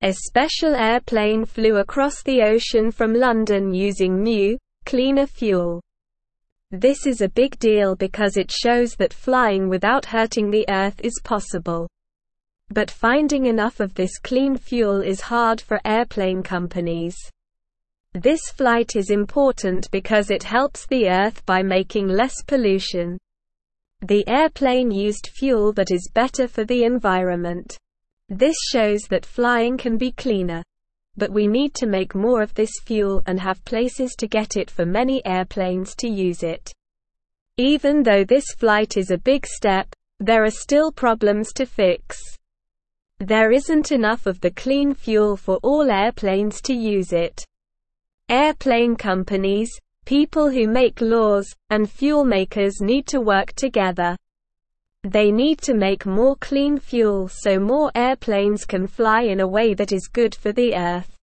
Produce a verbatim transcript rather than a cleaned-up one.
A special airplane flew across the ocean from London using new, cleaner fuel. This is a big deal because it shows that flying without hurting the Earth is possible. But finding enough of this clean fuel is hard for airplane companies. This flight is important because it helps the Earth by making less pollution. The airplane used fuel that is better for the environment. This shows that flying can be cleaner. But we need to make more of this fuel and have places to get it for many airplanes to use it. Even though this flight is a big step, there are still problems to fix. There isn't enough of the clean fuel for all airplanes to use it. Airplane companies, people who make laws, and fuel makers need to work together. They need to make more clean fuel so more airplanes can fly in a way that is good for the Earth.